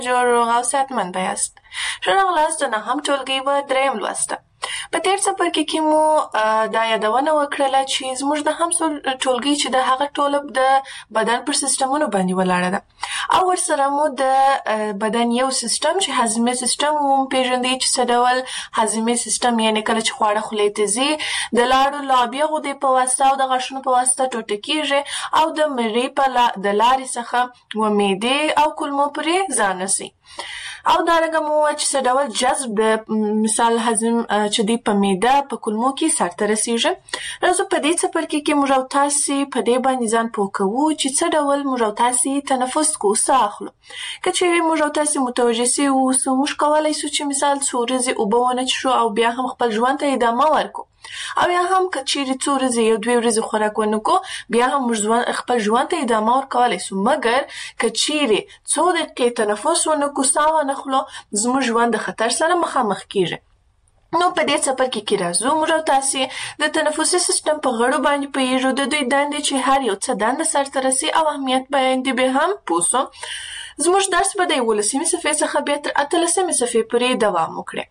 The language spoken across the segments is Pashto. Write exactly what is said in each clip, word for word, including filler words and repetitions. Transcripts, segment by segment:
جوړ روغ او صحتمند یاست. ښه راغلاست د نهم ټولګي په دریم لوست. په تیر څپرکي کې مو دا یادونه وکړله چې زموږ د هم ټولګي چې د هغه ټوله د بدن پر سیستمونو باندې ولاړه ده او ورسره مو د بدن یو سیستم چې هضمي سیستم مو پیژندئ چې څه ډول هضمي سیستم یعنې کله چې خواړه خولې ته ځي د لاړو لابې غدې په واسطه او د غاښونو په واسطه ټوټه کېږي او د مرۍ په د لارې څخه و معدې او کولمو پورې ځان رسوي. او دارنګه مو چې څه ډول جذب د مثال هضم چې دی په معده په کولمو کې سرته رسیږي. راځو په دې څپرکي کې موږ او تاسې په دې باندې ځان پوه کوو چې څه ډول موږ او تاسې تنفس کوو، څه اخلو. که چیرې موږ او تاسې متوجه سوي اوسو، موږ کولی سو چې مثال څو ورځې اوبه ونه څښو او بیا هم خپل ژوند ته ادامه ورکړو، او یا هم که چیرې څو ورځې یو دوې ورځې خوراک ونه کړو بیا هم موږ خپل ژوند ته ادامه ورکولی سو. مګر که چیرې څو دقیقې تنفس ونه کړو، ساه ونه خلو، زموږ ژوند د خطر سره مخامخ کیږي. نو په دې څپرکي کې راځو موږ او تاسې د تنفسي سیستم په غړو باندې پوهېږو، د دوی دندې چې هر یو څه دنده سرته رسي او اهمیت باندې به هم پوه سو. زموږ درس به د یولسمې صفحې څخه بیا تر اتلسمې صفحې پورې دوام وکړي.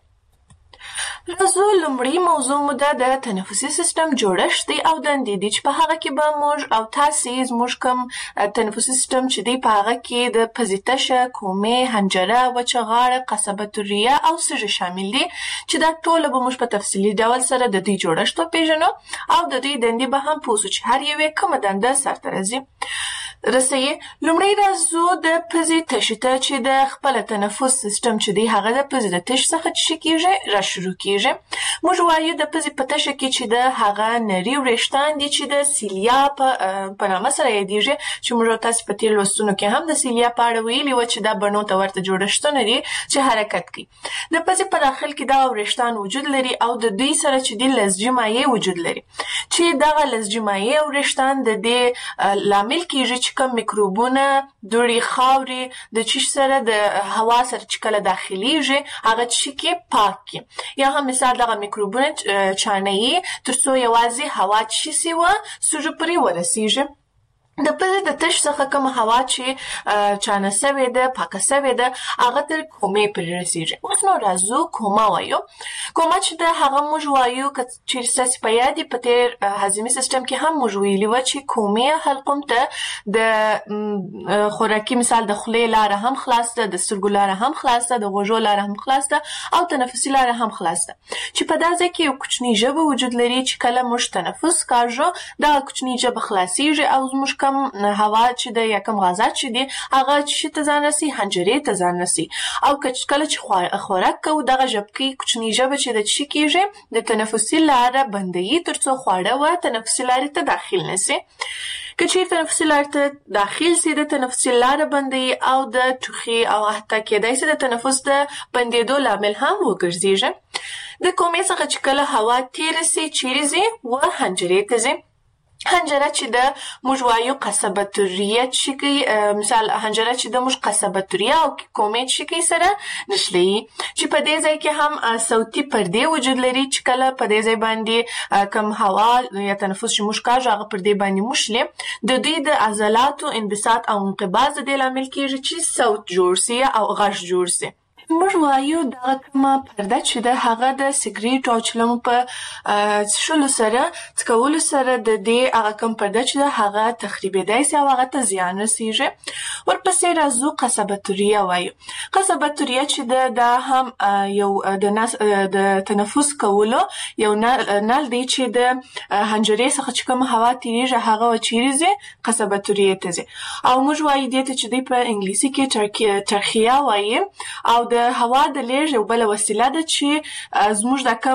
راځو لومړی موضوع مو ده د تنفسي سیستم جوړښت دی او دندې دي چې په هغه کې به موږ او تاسې زموږ کوم تنفسي سیستم چې دی په هغه کې د پزې تشه، کومې، حنجره، وچه غاړه، قصبة الریه او سږي شامل دي چې دا ټوله به موږ په تفصیلي ډول سره د دوی جوړښت وپېژنو او د دوی دندې به هم پوه سو چې هر یو یې کومه دنده سرته رسي. رسوي. لومړی راځو د پزې تشې ته چې د خپل تنفس سیستم چې دی هغه د پزې د تش څخه چې کېږي را شروع کېږي. موږ وایو د پزې په تشه کې چې د هغه نري وریښتان دي چې د سیلیا په په نامه سره یادېږي، چې موږ تاسې په تېر لوستونو کې هم د سیلیا په اړه ویلي وه چې دا بڼو ته ورته جوړښتونه دي چې حرکت کوي. د پزې په داخل کې دغه وریښتان وجود لري او د دوی سره چې دی لزجي مایع وجود لري چې دغه لزجي مایع او وریښتان د دې لامل کېږي چې کوم میکروبونه، دوړې، خاورې د چیش سره د هوا سره چې کله داخليږي هغه چې کې پاک کړي، یا هم مثال دغه میکروبونه چانهیي تر څو یوازې هوا چې سي وه سږو پورې ورسیږي. د پزې د تش څخه کومه هوا چې چانه سوې ده، پاکه سوې ده، هغه تر کومې پورې رسیږي. اوس نو راځو کومه وایو. کومه چې ده هغه موږ وایو که چیرې ستاسې په یاد وي په تېر هضمي سیستم کې هم موږ ویلي وه چې کومې حلقوم ته د خوراکي مثال د خولې لاره هم خلاص ده، د سترګو لاره هم خلاص ده، د غوږو لاره هم خلاص ده او تنفسي لاره هم خلاص ده، چې په دا ځای کې یو کوچنۍ ژبه وجود لري چې کله موږ تنفس کاږو دغه کوچنۍ ژبه خلاصیږي او زموږ کم هوا چې ده یا کم غازات چې دي هغه چې ته ځان رسي حنجرې ته ځان رسي. او کله چې خوراک کوو دغه ژبکۍ کوچنۍ ژبه چې ده چې کېږي د تنفسي لاره بندوي تر څو خواړه و تنفسي لارې ته داخل نسي. که چیرې تنفسي لارې ته داخل سي د تنفسي لاره بندوي او د ټوخي او حتی کېدای سي د تنفس د بندېدو لامل هم وګرځېږي. د کومې څخه چې کله هوا تېره سي چیرې ځي و حنجرې ته ځي. حنجره چې د موږ وایو قصبة الریه چې کوي، مثال حنجره چې د موږ قصبة الریه او کومې چې کوي سره نښلوي، چې په دې ځای کې هم صوتي پردې وجود لري چې کله په دې ځای باندې کم هوا یا تنفس چې موږ کاږو هغه پردې باندې موښلي، د دوی د عضلاتو انبساط او انقباض د دې لامل کېږي چې صوت جوړ سي او غږ جوړ سي. موږ وایو دغه کومه پرده چې ده هغه د سګریټ او چلمو په څښلو سره څکولو سره د دې هغه کوم پرده چې ده هغه تخریبېدای سي او هغه ته زیان رسیږي. ورپسې راځو قصبة الریه وایو. قصبة الریه چې ده دا هم یو د د تنفس کولو یو نل دی چې د حنجرې څخه چې کومه هوا تېرېږي هغه چیرې ځي؟ قصبة الریه ته ځي. او موږ وایو دې ته چې دوی په انګلیسي کې ترخیه وایي او د هوا د لیږد یو بله وسیله ده چې زموږ دا کم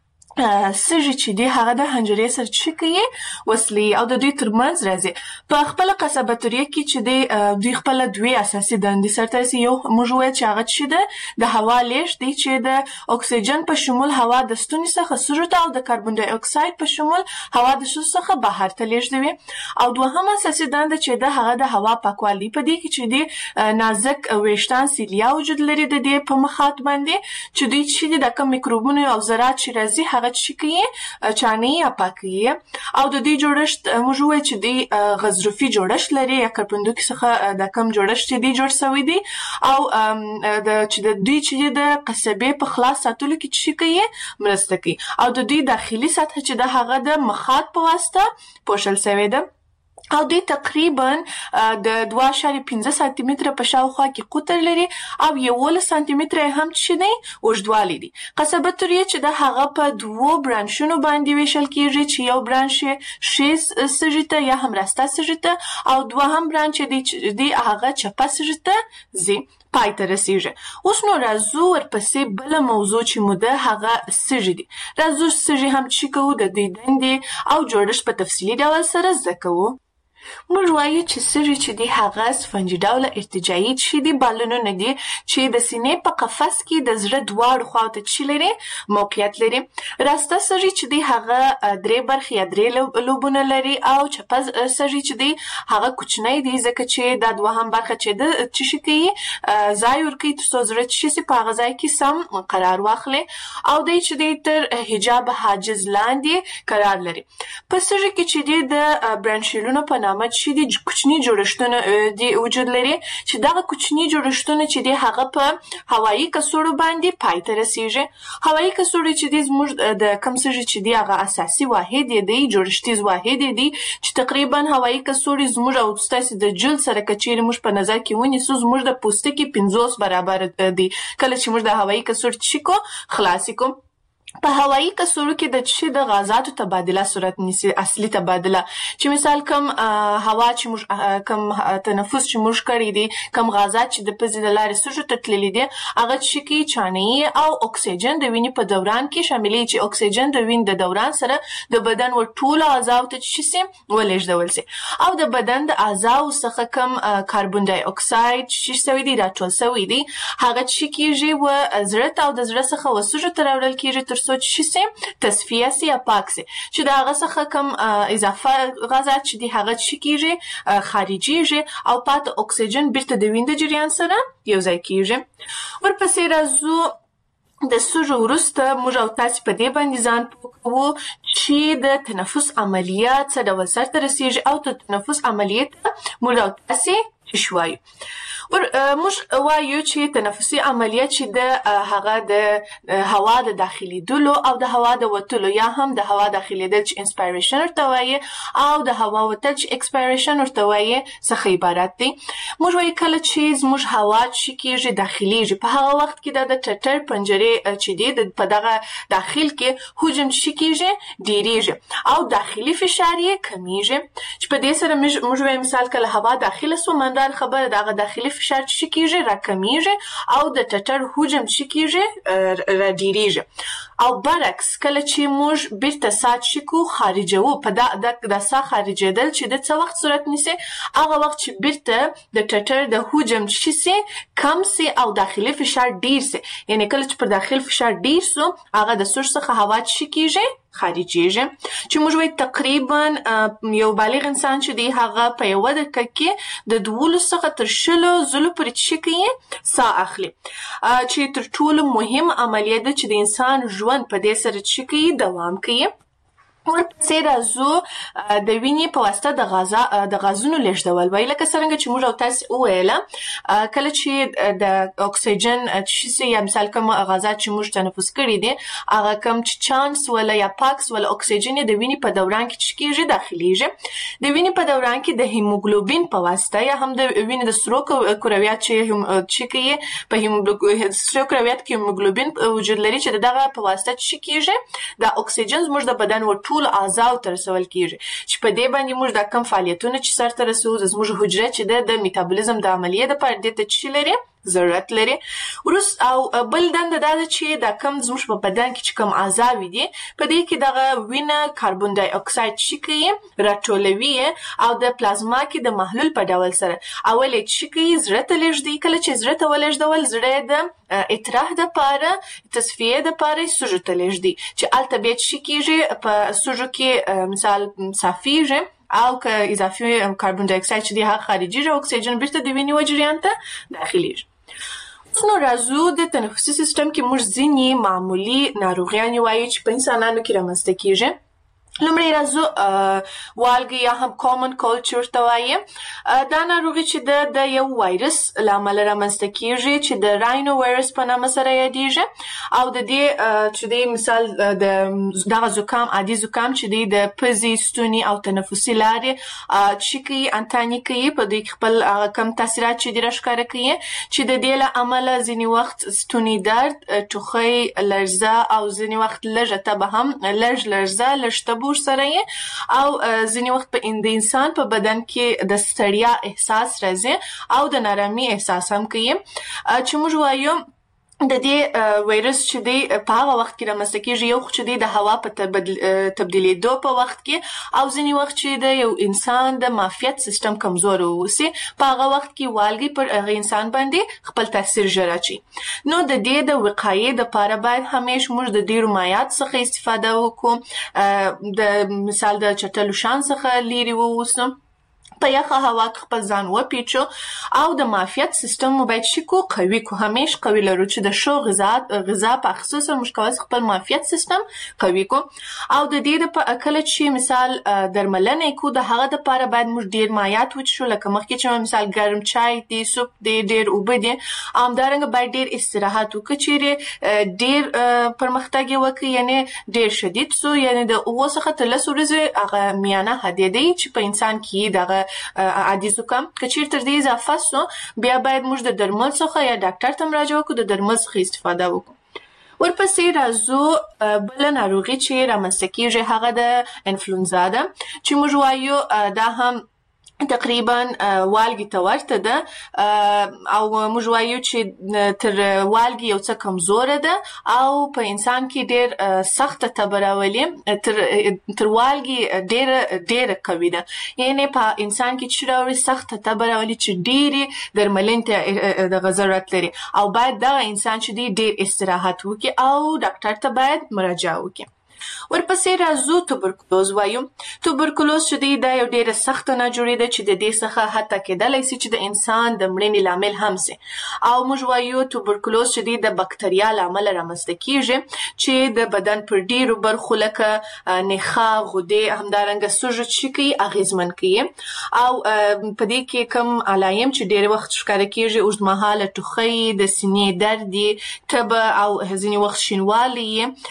سږي چې دي هغه د حنجرې سره چې کوي وصلي او د دوی ترمنځ راځي. په خپله قصبة الریه کې چې دی دوی خپله دوې اساسي دندې سرته رسي. یو موږ وویل چې هغه چې ده د هوا لیږد دی چې د اکسیجن په شمول هوا د ستوني څخه سږو ته او د کاربن ډای اکساید په شمول هوا د سږو څخه بهر ته لیږدوي. او دوهم اساسي دنده چې ده هغه د هوا پاکوالی. په دې کې چې دی نازک ویښتان سیلیا وجود لري د دې په مخاط باندې چې دوی چې دي د کوم میکروبونو او ذرات چې راځي هغه هغه چې کوي چاني یا پاکي او د دې جوړښت موږ وایو چې د غضروفي جوړښت لري یا کرپندوکي څخه د کم جوړښت چې دی جوړ شوی دی او د چې د دوی چې د قصبې په خلاص ساتلو کې چې کوي مرسته کوي او د دوی داخلي سطح چې د هغه د مخاط په واسطه پوښل شوی ده او دوی تقریبا د دوه اعشاریه پنځه سانتي متره په شاوخوا کې قطر لري او یولس سانتي متره هم چې دی اوږدوالی دی. قصبه تریه چې د هغه په دوو برانشونو باندې ویشل کیږي چې یو برانش ښي سږي ته یا هم راسته سږي ته او دوهم برانش دی چې دی هغه چپه سږي ته ځي پای ته رسیږي. اوس نو راځو ورپسې بله موضوع چې مو ده هغه سږي دي. راځو سږي هم چې کوو د دوی دندې او جوړښت په تفصیلي ډول سره زده کوو. موږ وایو چې سږي چې دی هغه سفنجي ډوله ارتجاعي چې دی بالونونه دي چې د سینې په قفس کې د زړه دواړو خواو ته چې لري موقعیت لري. راسته سږي چې دی هغه درې برخې یا درې لوبونه لري او چپه سږي چې دی هغه کوچنی دی ځکه چې دا دوهم برخه چې ده چې شي کوي ځای ورکوي تر څو زړه چې شي په هغه ځای کې سم قرار واخلي او دی چې دی تر حجاب حاجز لاندې قرار لري. په سږي کې چې دی د برانشیلونو په نامه چې دی کوچني جوړښتونه دی وجود لري چې دغه کوچني جوړښتونه چې دی هغه په هوایي کڅوړو باندې پای ته رسیږي. هوایي کڅوړې چې دی زموږ د کوم سږي چې دی هغه اساسي واحد دی جوړښتیز واحد دی چې تقریبا هوایي کڅوړې زموږ او ستاسو د جلد سره کچېرې موږ په نظر کې ونیسو زموږ د پوستکي پنځوس برابر دی کله چې موږ د هوایي کڅوړې چې کو خلاص کوو. په هوایي کڅوړو کې د چې د غازاتو تبادله صورت نیسي اصلي تبادله چې مثال کم هوا چې موږ کم تنفس چې موږ کړی دي کم غازات چې د پزې د لارې سږو ته تللي دي هغه چې کوي چانهیي او اکسیجن د وینې په دوران کې شاملي چې اکسیجن د وینې د دوران سره د بدن ور ټولو اعضاو ته چې سي ولېږدول سي او د بدن د اعضاو څخه کم کاربن ډای اکساید چې سوي دي راټول سوي دي هغه چې کیږي و زړه ته او د زړه څخه وسوجو ته راوړل کیږي تر څو چې سي تصفیه سي یا پاک سي چې د هغه څخه کم اضافه غازات چې دي هغه چې کیږي خارجيږي او پاتې اکسیجن بیرته د وینې د جریان سره یو ځای کیږي. ورپسې راځو د سږو وروسته موږ او تاسو په دې باندې ځان پوه کوو چې د تنفس عملیات څه ډول سرته رسیږي او د تنفس عملیات موږ او تاسو شوایو. ور موږ وایو چې تنفسي عملیات چې د هغه د هوا د داخلي دلو او د هوا د وتلو یا هم د هوا داخلي دل چې انسپایریشن ورته وایي او د هوا وتل چې ایکسپایریشن ورته وایي څخه عبارت دي. موږ وایو کله چې زموږ هوا چې کېږي داخليږي په هغه وخت کې د ټټر پنجرې چې دی په دغه داخل کې حجم چې کېږي ډیریږي او داخلي فشار یې کمیږي چې په دې سره موږ وایو مثال کله هوا داخله سو مندار خبره دغه داخلي فشار چې کیږي راکمیږي او د ټټر حجم چې کیږي را ډیریږي او برعکس کله چې موږ بیرته سات شکو خارجوو په دا د سا خارجېدل چې د څه وخت صورت نیسي هغه وخت چې بیرته د ټټر د حجم چې سي کم سي او داخلي فشار ډیر سي یعنی کله چې پر داخلي فشار ډیر سو هغه د سږ څخه هوا چې کیږي خارجيږي چې موږ وایو تقریبا یو بالغ انسان چې دی هغه په یو دقیقه کې د دولس څخه تر شلو ځلو پورې چې کوي ساه اخلي چې تر ټولو مهم عملیه ده چې د انسان ژوند په دې سره چې کوي دوام کوي. ورپسې راځو د وینې په واسطه د غازا د غازونو لیږدول وایي لکه څنګه چې موږ او تاسو وویله کله چې د اکسیجن چې یا مثال کوم غازات چې موږ تنفس کړي دي هغه کوم چې چانس ولا یا پاکس ولا اکسیجن د وینې په دوران کې چې کېږي داخليږي د وینې په دوران کې د هیموګلوبین په واسطه یا هم د وینې د سرو کرویات چې چې کوي په هیموګلوبین سرو کرویات کې هیموګلوبین وجود لري چې دغه په واسطه چې کېږي د اکسیجن زموږ د بدن ور ټول اعضاء تر رسول کیږي چې په دې باندې موږ د کم فعالیتونه چې سره رسول زموږ حجره چې د میتابولیزم د عملیې د پاره د تشکیل لري ضرورت لري. ورس او بل دنده دا چې د کم زموږ په بدن کې چې کم اعضاء دي په دې کې دغه وینه کاربن ډای اکساید چې کوي راټولوي او د پلازما کې د محلول په ډول سره اول چې کوي زړه ته لږدي کله چې زړه ته ولږدول زړه د اطراح د پاره تصفیه د پاره سږو ته لږدي چې البته چې کیږي په سږو کې مثال صافیږي او که اضافي کاربن ډای اکساید چې د خارجي اکسیجن بیرته د وینې و جریان ته داخليږي. نو راځو د تنفسي سیستم کې موږ ځینې معمولي ناروغیانې وایو چې په انسانانو کې رامنځته کیږي. لومړی راځو والګي یا هم کامن کولډ چې ورته وایي. دا ناروغي چې ده د یو وایرس له امله رامنځته کیږي چې د راینو وایرس په نامه سره یادیږي او د دې چې دی مثال د دغه زکام عادي زکام چې دی د پزې ستوني او تنفسي لارې چې کوي انتاني کوي په دې خپل کم تاثیرات چې دی راښکاره کوي چې د دې له امله ځینې وخت ستوني درد ټوخی لړزه او ځینې وخت لږه تبه هم لږ لړزه لږ تبه سره او ځینې وخت په د انسان په بدن کې د ستړیا احساس راځي او د نارامي احساس هم کوي چې موږ وایو د دې وایرس چې دی په هغه وخت کې رامنځته کیږي یو خو چې دی د هوا په تبدیلېدو په وخت کې او ځینې وخت چې د یو انسان د معافیت سیستم کمزوری واوسي په هغه وخت کې والګي پر هغه انسان باندې خپل تاثیر ژر اچوي. نو د دې د وقایې دپاره باید همیشه موږ د ډېرو مایعاتو څخه استفاده وکړو، د مثال د چټلو شان څخه لرې واوسو، په یخه هوا کې خپل ځان وپیچو او د معافیت سیستم مو باید شي کو قوي کو همیشه قوي لرو چې د ښو غذا غذا په اخیستو سره موږ کولی خپل معافیت سیستم قوي کو. او د دې د کله چې مثال درملنه کو د هغه دپاره باید موږ ډېر مایعات وڅښو لکه مخکې چې مثال ګرم چای دی، سوپ دی، ډېر اوبه دي. همدارنګه باید ډېر استراحت وکړو چیرې ډېر پرمختګ یې وکړي یعنې ډېر شدید سو یعنې د اووه څخه تر لس ورځې هغه میانه حدیده دی چې په انسان کې دغه عادي زکام که چیرې تر دې اضافه سو بیا باید موږ د درمل څخه یا ډاکټر ته مراجعه وکړو، د درمل څخه استفاده وکړو. ورپسې راځو بله ناروغي چې رامنځته کیږي هغه د انفلونزا ده چې موږ وایو دا هم تقریبا والګي ته ورته ده او موږ وایو چې تر والګي یو څه کمزوره ده او په انسان کې ډېر سخته تبه راولي، تر تر والګي ډېره ډېره قوي ده یعنې په انسان کې چې راوړي سخته تبه راولي چې ډېرې درملنې ته دغه ضرورت لري او باید دغه انسان چې دی ډېر استراحت وکړي او ډاکټر ته باید مراجعه وکړي. ورپسې راځو توبرکلوز وایو. توبرکلوز چې دی دا یو ډېره سخته ناجوړي ده چې د دې څخه حتی کېدلی سي چې د انسان د مړینې لامل هم سي او موږ وایو توبرکلوز چې دی د بکتریا له امله رامنځته کیږي چې د بدن پر ډېرو برخو لکه نخاع، غدې، همدارنګه سږو چې کوي اغېزمن کوي او په دې کې کوم علایم چې ډېر وخت ښکاره کیږي اوږدمهاله ټوخی، د سینې درد، تبه او ځینې وخت شینوالی،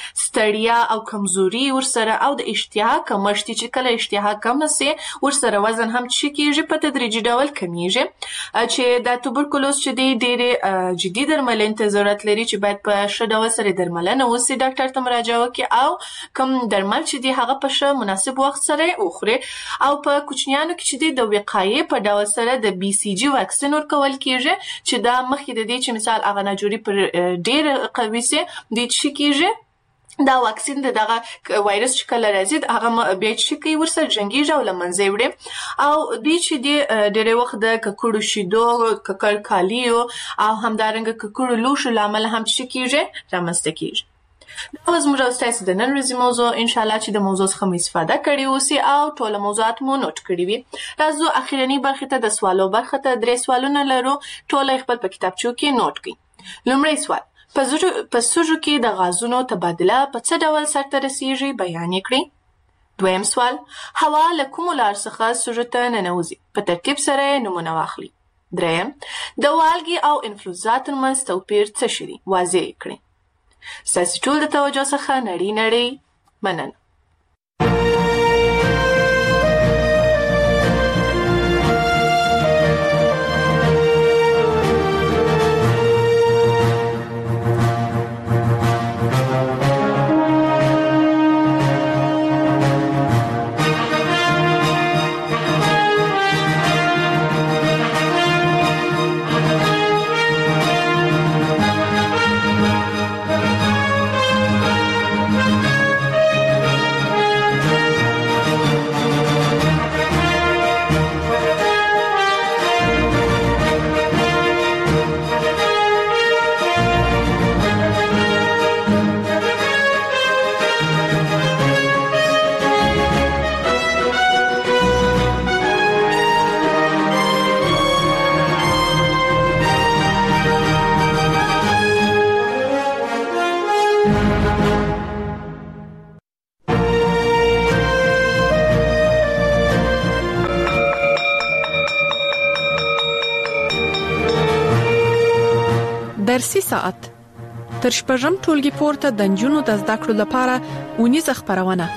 ستړیا او کمزوري ورسره او د اشتها کمښت چې کله اشتها کمه سي ورسره وزن هم چې کیږي په تدریجي ډول کمیږي چې دا توبرکلوز چې دی ډېرې جدي درملنې ته ضرورت لري چې باید په ښه ډول سره درملنه وسي، ډاکټر ته مراجعه وکړي او کوم درمل چې دی هغه په ښه مناسب وخت سره وخوري او په کوچنیانو کې چې دی د وقایې په ډول سره د بي سي جي واکسین ورکول کیږي چې دا مخکې د دې چې مثال هغه ناجوړي پر ډېر قوي سي دی چې کیږي دا واکسین د دغه وایرس چې کله راځي هغه بیا چې کوي ورسره جنګیږي او له منځه یې وړي او دوی چې دی ډېری وخت د ککړو شیدو، ککړ کالیو او همدارنګه ککړو لوښو له امله هم چې کیږي رامنځته کیږي. دا وه زموږ او ستاسې د نن ورځې موضوع. انشاءالله چې د موضوع څخه مو استفاده کړې اوسي او ټوله موضوعات مو نوټ کړي وي. راځو اخرنۍ برخې ته د سوالو برخه ته درې سوالونه لرو، ټوله یې خپل په کتابچو کې نوټ کړئ. لومړی سوال: په سږو کې د غازونو تبادله په څه ډول سرته رسیږي بیان یې کړئ. دویم سوال: هوا له کومو لارو څخه سږو ته ننوځي؟ په ترتیب سره یې نومونه واخلئ. دریم: د والګي او انفلونزا ترمنځ توپیر څه شی دی؟ واضح یې کړئ. ستاسې ټول د توجه څخه نړۍ نړۍ مننه. فارسي ساعت تر شپږم ټولګي پورته د نجونو د زده کړو لپاره ونیزه خپرونه.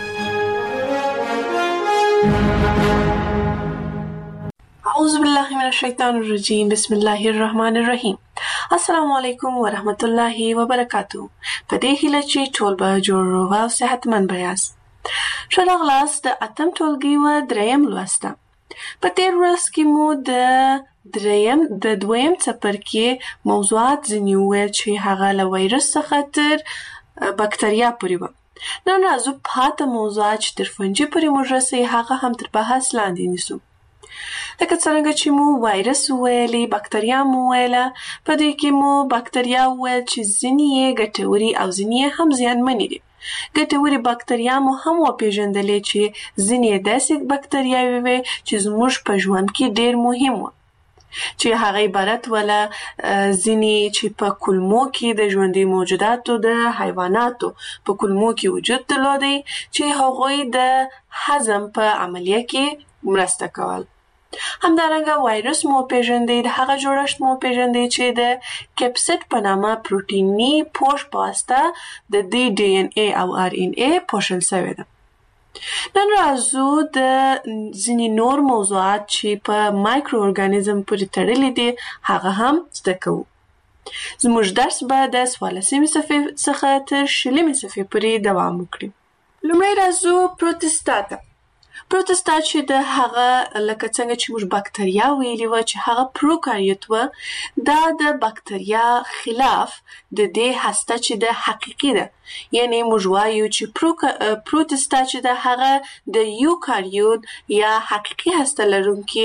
اعوذ بالله من الشیطان الرجیم. بسم الله الرحمن الرحیم. السلام علیکم ورحمت الله وبرکاتو. په دې هیله چې ټول به جوړ او صحتمند یاست. ښه راغلاست د اتم ټولګي و دریم لوسته. په تیر ورځ کې مو د دریم د دویم څپرکي موضوعات ځینې وویل چې هغه له وایرس څخه تر بکتریا پورې وه. نن راځو پاته موضوعات چې تر فنجي پورې موږ رسوي هغه هم تر بحث لاندې نیسو. لکه څرنګه چې مو وایرس وویلې، بکتریا مو وویله. په دې کې مو بکتریا وویل چې ځینې یې ګټورې او ځینې یې هم زیانمنې دي. ګټورې بکتریا مو هم وپېژندلې چې ځینې یې داسې بکتریاوې وې چې زموږ په ژوند کې ډېر مهم وو، چې هغه عبارت وله ځینې چې په کولمو کې د ژوندي موجوداتو د حیواناتو په کولمو کې وجود درلودی چې هغوی د هضم په عملیه کې مرسته کول. همدارنګه وایرس مو پیژندې، د هغه جوړښت مو پیژندې چې د کپسید په نامه پروتیني پوښ په واسطه د دې ډي ان اي او ار ان اي پوښل شوی ده. نن راځو د ځینې نور موضوعات چې په مایکرو ارګانیزم پورې تړلي دي هغه هم زده کوو. زموږ درس به د څوارلسمې صفحې څخه تر شلمې صفحې پورې دوام وکړي. لومړی راځو پروتستا ته. پروتستا چې د هغه لکه څنګه چې موږ بکتریا ویلي وه چې هغه پروکاریوت وه، دا د بکتریا خلاف د دې هسته چې د حقیقي ده، یعنی موږ وایو چې پروتستا چې د هغه د یوکاریوت یا حقیقي هسته لرونکي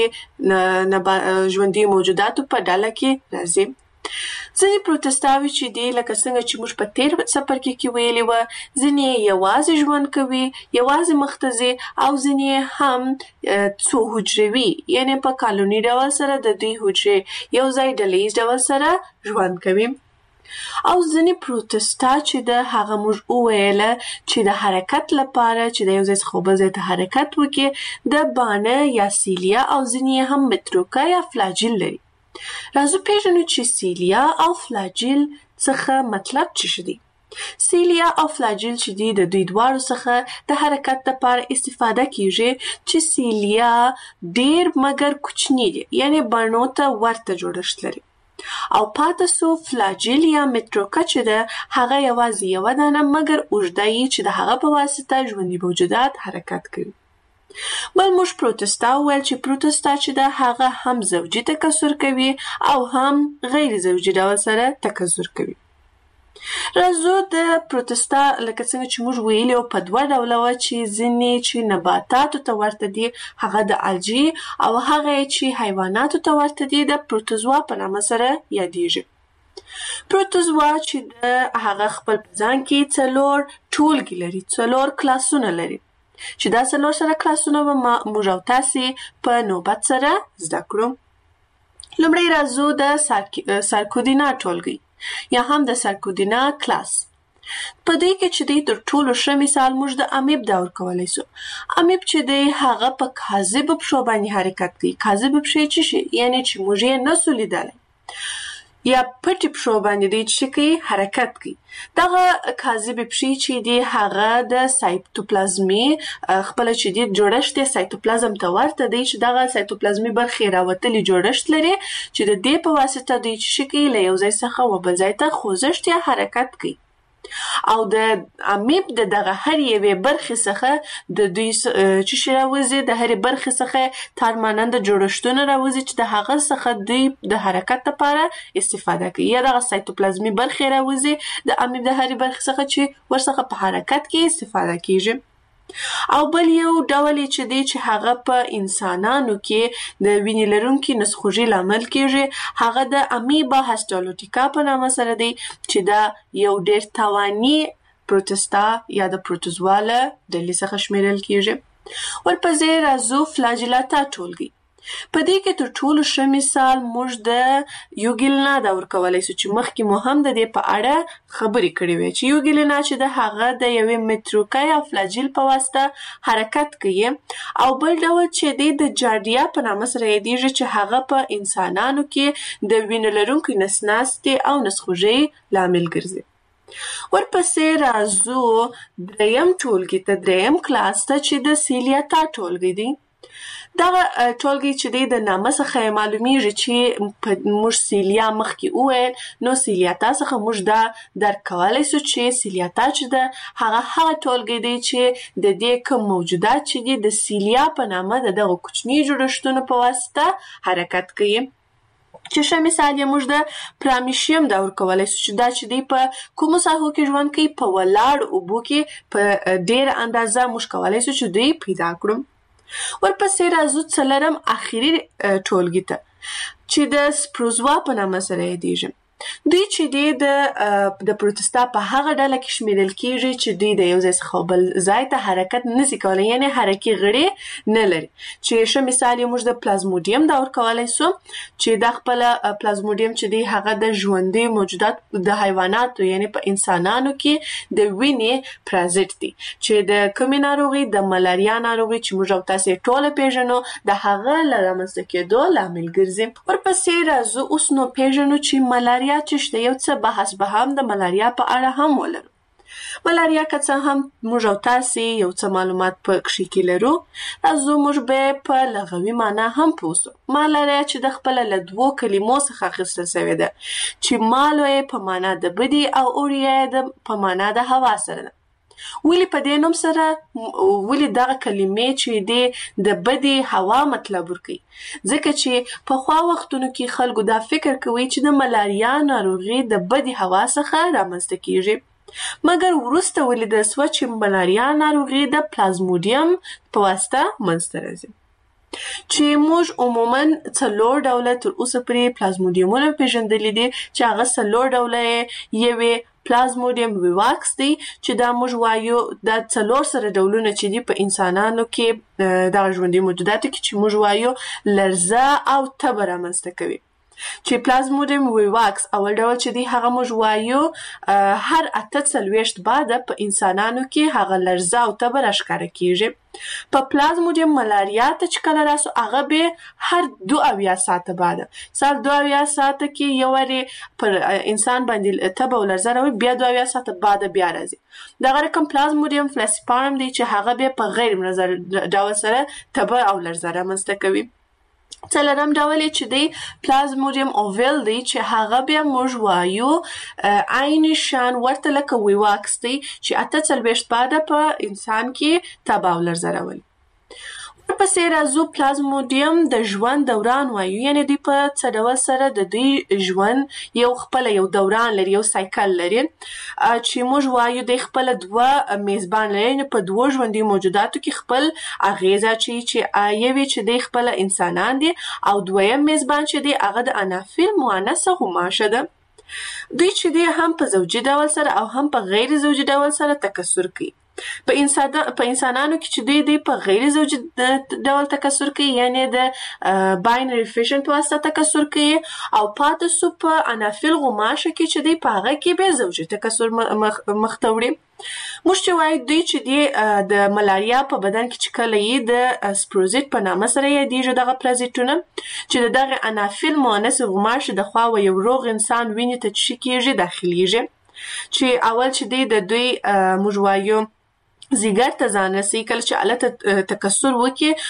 ژوندي موجوداتو په ډله کې راځي. ځینې پروتستاوي چې دي لکه څنګه چې موږ په تیر څپرکي کې ویلي وه، ځینې یوازې ژوند کوي، یوازې مخته ځي، او ځینې هم څو حجروي، یعنی په کالوني ډول سره د دوی حجرې یو ځای ډلیز ډول سره ژوند کوي. او ځینې پروتستا چې د هغه موږ وویله چې د حرکت لپاره چې د یو ځای څخه بل ځای ته حرکت وکړي د بانه یا سیلیا، او ځینې هم متروکه یا فلاجیل لري. راځو پیژنو چې سیلیا او فلاجیل څخه مطلب څه شي دي. سیلیا او فلاجیل چې دي د دوی دواړو څخه د حرکت لپاره استفاده کیږي، چې سیلیا ډیر مګر کوچنی دي، یعنی بڼو ته ورته جوړښت لري، او پاته سو فلاجیل یا متروکه چې ده هغه یوازې یوه دانه مګر اوږده یي چې د هغه په واسطه ژوندي موجودات حرکت کوي. بل موږ پروتستا وویل چې پروتستا چې ده هغه هم زوجي تکثر کوي او هم غیر زوجي ډول سره تکثر کوي. راځو د پروتستا لکه څنګه چې موږ ویلي په دوه ډوله وه، چې ځینې چې نباتاتو ته ورته دي هغه د الجی، او هغه چې حیواناتو ته ورته دي د پروتوزوا په نامه سره یادیږي. پروتوزوا چې د هغه خپل په ځان کې څلور ټولګي لري، څلور کلاسونه لري، چې دا څلور سره کلاسونه به موږ او تاسې په نوبت سره زده کړو. لومړی راځو د سارکودینا ټولګي یا هم د سارکودینا کلاس. په دې کې چې دی تر ټولو ښه مثال موږ د امیب دا ورکولی سو. امیب چې دی هغه په کاذبو پښو باندې حرکت کوي. کاذبې پښې څه شي؟ یعنی چې موږ یې نسو لیدلی، یا پټې پښو باندې دی چې کوي حرکت کوي. دغه کاذبې پښې چې دی هغه د سایتوپلازمي خپله چې دی جوړښت یې سایتوپلازم ته ورته دی، چې دغه سایتوپلازمي برخې راوتلي جوړښت لري چې د دې په واسطه دوی چې کوي له یو ځای څخه و بل ځای ته خوځښت یا حرکت کوي. او د امیب د دغه هر یوې برخې څخه د دوی چې شي راوځي، د هرې برخې څخه تارماننده جوړښتونه راوځي چې د هغه څخه دوی د حرکت لپاره استفاده کوي، یا دغه سایتوپلازمي برخې راوځي د امیب د هرې برخې څخه چې ورڅخه په حرکت کې استفاده کیږي. او بل یو ډول چې دی چې هغه په انسانانو کې د وینې لرونکي نسخوږي لامل کیږي، هغه د امیبا هسټالوټیکا په نامه سره دی، چې دا یو ډیر تواني پروتستا یا د پروتوزوا له ډلې څخه شمیرل کیږي. ورپسې راځو فلاجیلاتا ټولګي. په دې کې تر ټولو ښه مثال موږ د یوګیلنا دا ورکولی سو چې مخکې مو هم د دې په اړه خبرې کړې وې چې یوګیلنا چې د هغه د یوې متروکه یا فلاجیل په واسطه حرکت کوي او بل ډول چې دی د جارډیا په نامه سره یادیږي چې هغه په انسانانو کې د وینې لرونکي نسناستې او نسخوږۍ لامل ګرځي. ورپسې راځو دریم ټولګي ته، دریم کلاس ته چې د سیلیاتا ټولګي دی. دغه ټولګي چې دی د نامه څخه یې معلومیږي چې موږ سیلیا مخکې وویل، نو سیلیاتا څخه موږ دا درک کولی سو چې سیلیاتا چې ده هغه هغه ټولګي دی چې د دې کوم موجودات چې دي د سیلیا په نامه د دغه کوچني جوړښتونو په واسطه حرکت کوي. چې ښه مثال یې موږ د پرامیشیم دا ورکولی سو چې دا چې دی په کومو ساحو کې ژوند کوي، په ولاړ اوبو کې په ډېره اندازه موږ کولی سو چې دوی پیدا کړو. ورپسې راځو څلورم اخري ټولګي ته چې د سپروزوا په نامه سره یادیږي. دوی چې دی د د پروتستا په هغه ډله کې شمیرل کیږي چې دوی د یو ځای څخه بل ځای ته حرکت نشي کولی، یعنی حرکي غړي نه لري. چې ښه مثال یې موږ د پلازموډیم دا ورکولی سو چې دا خپله پلازموډیم چې دی هغه د ژوندي موجودات د حیواناتو یعنی په انسانانو کې د وینې پرازیت دی چې د کومې ناروغي د ملاریا ناروغي چې موږ او تاسې ټوله پیژنو د هغه له رامنځته کېدو لامل ګرځي. ورپسې راځو اوس نو پیژنو چې ملاریا چې شته، یو څه بحث به هم د ملاریا په اړه هم ولرو. ملاریا که څه هم موږ او تاسې یو څه معلومات په کښې کې لرو، راځو موږ به په لغوي معنا هم پوه سو. ملاریا چې د خپله له دوو کلمو څخه اخیستل سوې ده چې مالو یې په معنا د بدي او اوریا یې په معنا د هوا سره ده. ولې په دې نوم سره ولې دغه کلمې چې دی د بدی هوا مطلب ورکوي؟ ځکه چې پخوا وختونو کې خلکو دا فکر کوي چې د ملاریا ناروغي د بدی هوا څخه رامنځته کیږي، مګر وروسته ولیدل سوه چې ملاریا ناروغي د پلازموډیم په واسطه منځته راځي. چې موږ عموما څلور ډوله تر اوسه پورې پلازموډیمونه پیژندلي دي چې هغه څلور ډوله یې یوې پلازموډیم ویواکس دی چې دا موږ وایو دا څلور سره ډولونه چې دي په انسانانو کې دغه ژوندي موجوداتو کې چې موږ وایو لرزه او تبه رامنځته کوي. چې پلازموډیم ویواکس اول ډول چې دی هغه موږ وایو هر اته څلوېښت بعده په انسانانو کې هغه لرزه او تبه راښکاره کیږي. په پلازموډیم ملاریا ته چې کله راسو هغه به هر دو اویا ساعته بعده سال دو اویا ساعته کې یو وارې پر انسان باندې تبه او لرزه راوي، بیا دو اویا ساعته بعده بیا راځي. دغه رقم پلازموډیم فلاسیپارم دی چې هغه به په غیر منظر ډول سره تبه او لرزه رامنځته کوي. څلورم ډول یې چې دی پلازموډیم اوویل دی چې هغه بیا موږ وایو عین شان ورته لکه ویواکس دی چې اته څلوېښت بعده په انسان کې تبه او لرزه راولي. ورپسې راځو پلازموډیم د ژوند دوران وایو، یعنی دوی په څه ډول سره د دوی ژوند یو خپله یو دوران لري، یو سایکل لري چې موږ وایو دوی خپله دوه میزبان لري، یعنې په دوو ژوندي موجوداتو کې خپل اغیز اچوي چې یوې چې دوی خپله انسانان دي او دویم میزبان چې دی هغه د انافیل مؤنثه غوماشه ده. دوی چې دی هم په زوجي ډول سره او هم په غیر زوجي ډول سره تکثر کوي. په انسان په انسانانو کې چې دوی دوی په غیر زوجي ډول تکثر کوي، یعنی د باینري فیشن په واسطه تکثر کوي، او پاتې سو په انافیل غوماشه کې چې دوی په هغه کې به زوجي تکثر مخته وړي. موږ چې وایو دوی چې دی د ملاریا په بدن کې چې کله یې د سپروزیت په نامه سره یادیږي دغه پرازیتونه چې د دغه انافیل مؤنث غوماشې د خوا و یو روغ انسان وینې ته چې کیږي داخلیږي، چې اول چې دی د دوی موږ وایو زیګر ته ځان رسي، کله چې هلته تکثر وکړي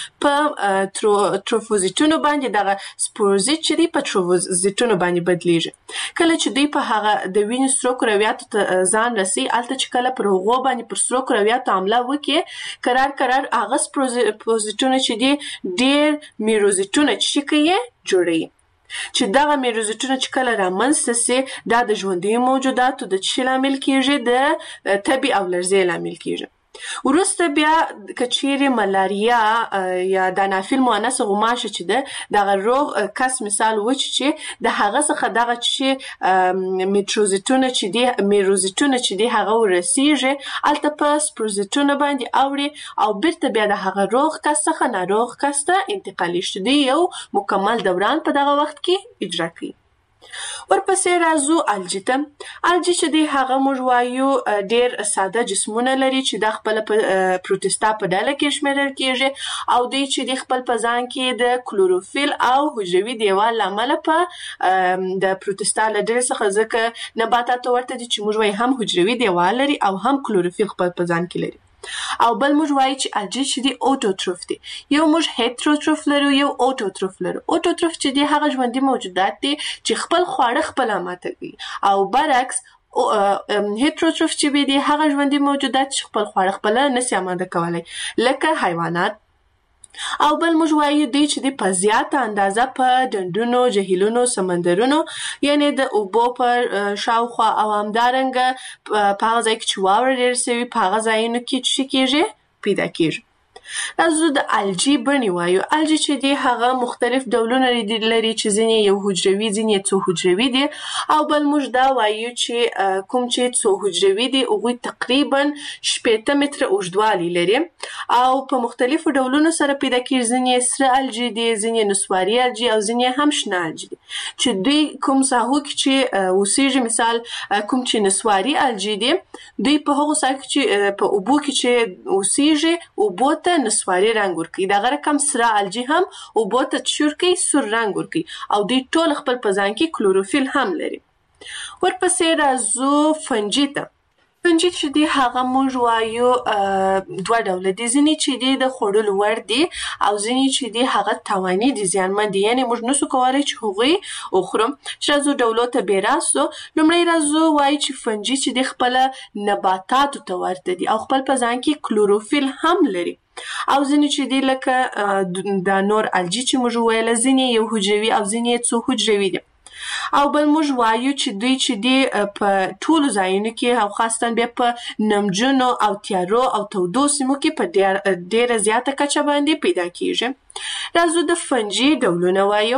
په تروفوزیتونو باندې دغه سپوروزیت چې دی په تروفوزیتونو باندې بدلیږي. کله چې دوی په هغه د وینې سرو کرویاتو ته ځان رسي، هلته چې کله پر هغو باندې پر سرو کرویاتو حمله وکړي، قرار قرار هغه سپوروزیتونه چې دی ډېر میروزیتونه چې کوي جوړوي، چې دغه میروزیتونه چې کله رامنځته سي دا د ژوندیو موجوداتو د څه لامل کیږي؟ د تبې او لرزې لامل کیږي. وروسته بیا کچېرې ملاریا یا د انافیل مؤنث غوماشه چې ده دغه روغ کس مثال و چې د هغه څخه دغه چې میټروزیټونه چې دي میروزیټونه چې دي هغه ورسیږي هلته په سپروزیټونه باندې اوړي او بیرته بیا د هغه روغ کس څخه ناروغ کس ته انتقالي شي. دوی یو مکمل دوران په دغه وخت کې اجرا کوي. ورپسې راځو الجی ته. الجی چې دی هغه موږ وایو ډېر ساده جسمونه لري چې د خپل پروتستا په ډله کې شمیرل کیږي او دوی چې د خپل په ځان کې د کلوروفیل او حجروي دیوال لامل په د پروتستا له ډلې څخه ځکه نباتات ورته دي چې موږ وایو هم حجروي دیوال لري او هم کلوروفیل خپل په ځان کې لري. او بل موږ وایو چې الجی چې دی اوټوټروف دی. یو موږ هیټروټروف لرو یو اوټوټروف لرو. اوټوټروف چې دی هغه ژوندي موجودات دي چې خپل خواړه خپل ماته کوي او برعکس هیټروټروف چې دی هغه ژوندي موجودات چې خپل خواړه خپل نشي آماده کولای لکه حیوانات. او بل موږ وایو دی چې د په زیاته اندازه په ډنډونو، جهیلونو، سمندرونو یعنی د اوبو پر شاوخوا او همدارنګه په هغه ځای کې چې واوره ډېره سوي په هغه ځایونو کې چې کېږي پیدا کېږي. راځو د الجی بڼې وایو. الجی چې دی هغه مختلف ډولونه لري چې ځینې یو حجروي ځینې څو حجروي دي او بل موږ دا وایو چې کوم چې څو حجروي دي هغوی تقریبا شپېته متره اوږدوالی لري او په مختلفو ډولونو سره پیدا کېږي. ځینې سره الجی دي، ځینې نسواري الجی او ځینې هم شنه الجی دي چې دوی کوم ساحو کې چې اوسېږي مثال کوم چې نسواري الجی دي دوی په هغو ساحو کې چې په اوبو کې چې اوسېږي اوبو ته نسواري رنګ ورکوي. دغه رقم سره الجی هم اوبو ته چور کوي سور رنګ ورکوي او دوی ټول خپل په ځان کې کلوروفیل هم لري. ورپسې راځو فنجي ته. فنجي چې دی هغه موږ وایو دوه ډوله دي. ځینې چې دی د خوړلو وړ دي او ځینې چې دی هغه تاواني دي، زیانمن دي، یعنې موږ نسو کولی چې هغوی وخورو. چې راځو ډولو ته بې راستو. لومړی راځو وایو چې فنجي چې دی خپله نباتاتو ته ورته دي او خپل په ځان کې کلوروفیل هم لري. او ځینې چې دی لکه دا نور الجی چې موږ وویله ځینې یو حجروي او ځینې څو حجروي دي. او بل موږ وایو چې دوی چې دی په ټولو ځایونو کې او خاصتاً بیا په نمجنو او تیارو او تودو سیمو کې په ډېره زیاته کچه باندې پیدا کېږي. راځو د فنجي ډولونه وایو.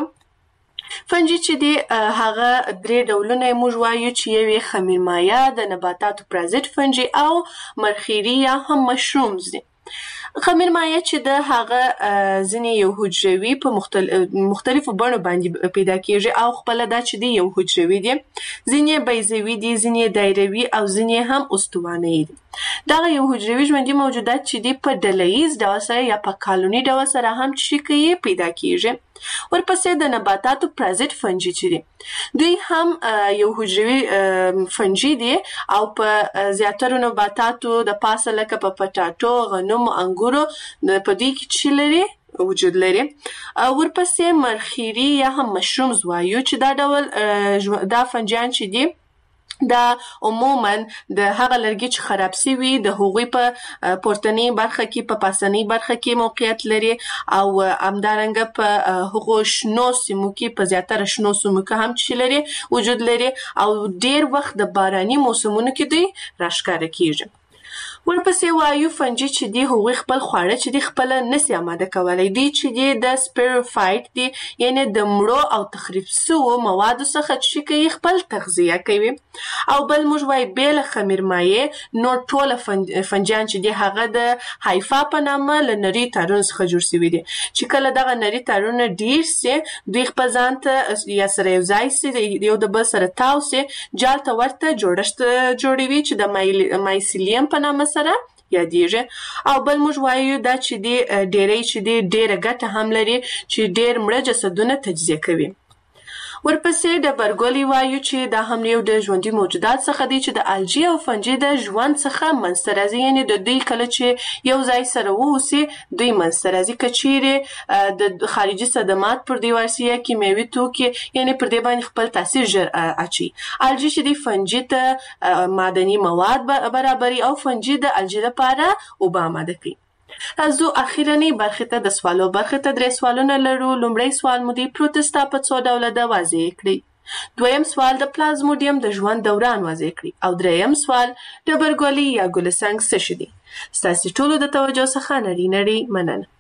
فنجي چې دی هغه درې ډولونه موږ وایو چې یو یې خمیرمایه، د نباتاتو پرازیت فنجي او مرخیري یا هم مشرومز دي. خمیرمایه چې د هغه ځینې یو حجروي په مختلفو بڼو باندې پیدا کېږي او خپله دا چې دی یو حجروي دي، ځینې بیضوي دي، ځینې دایروي او ځینې هم استوانه‌یي دي. دغه یو حجروي ژوندي موجودات چې دی په ډلهییز ډول سره یا په کالوني ډول سره هم چې کوي پیدا کېږي. ورپسې د نباتاتو پرازیت فنجي چې دي دوی هم یو حجروي فنجي دي او په زیاترو نباتاتو د پاسه لکه په پټاټو، غنمو، انګورو په دوی کې چې لري وجود لري. ورپسې مرخیري یا هم مشرومز وایو چې دا ډول دا فنجیان چې دي دا عموماً د هغه لرګي چې خراب سوي د هغوی په پورتنۍ برخه کې په پاسنۍ برخه کې موقعیت لري او همدارنګه په هغو شنو سیمو کې په زیاتره شنو سیمو کې هم چې لري وجود لري او ډېر وخت د باراني موسمونو کې دوی راښکاره کېږي. ورپسې وایو فنجي چې دی هغوی خپل خواړه چې دی خپله نسي آماده کولی. دوی چې دی د سپیروفایټ دی یعنې د مړو او تخریب سوو موادو څخه چې کوي خپل تغذیه کوي. او بل موږ وایو بې له خمیرمایې نور ټوله فنجیان چې دی هغه د هایفا په نامه له نري تارونو څخه جوړ سوي دي چې کله دغه نري تارونه ډېر سي دوی خپل ځان ته یا سره یو ځای سي یو د بل سره تاو سي جال ته ورته جوړښت جوړوي چې د مایسیلیم په نامه سره یادېږي. او بل موږ وایو دا چې دی ډېری چې دی ډېره ګټه هم لري چې ډېر مړه جسدونه تجزیه کوي. ورپسې ډبرګولي وایو چې دا هم یو د ژوندي موجودات څخه دی چې د الجی او فنجي د ژوند څخه منځته راځي، یعنې د دوی کله چې یو ځای سره واوسي دوی منځته راځي. که چیرې د خارجي صدمات پر دوی ورسي یا کیمیاوي توکي یعنې پر دې باندې خپل تاثیر ژر اچوي. الجی چې دی فنجي ته معدني مواد برابري او فنجي د الجی لپاره اوبه آماده کوي. راځو اخیرنۍ برخې ته د سوالو برخې ته درې سوالونه لرو. لومړی سوال مو دی پروتستا په څو ډوله ده واضح کړئ. دویم سوال د پلازموډیم د ژوند دوران واضح کړي او دریم سوال ډبرګولي یا ګلسنګ څه شي دي. ستاسو ټولو د توجه څخه نړۍ نړۍ مننه.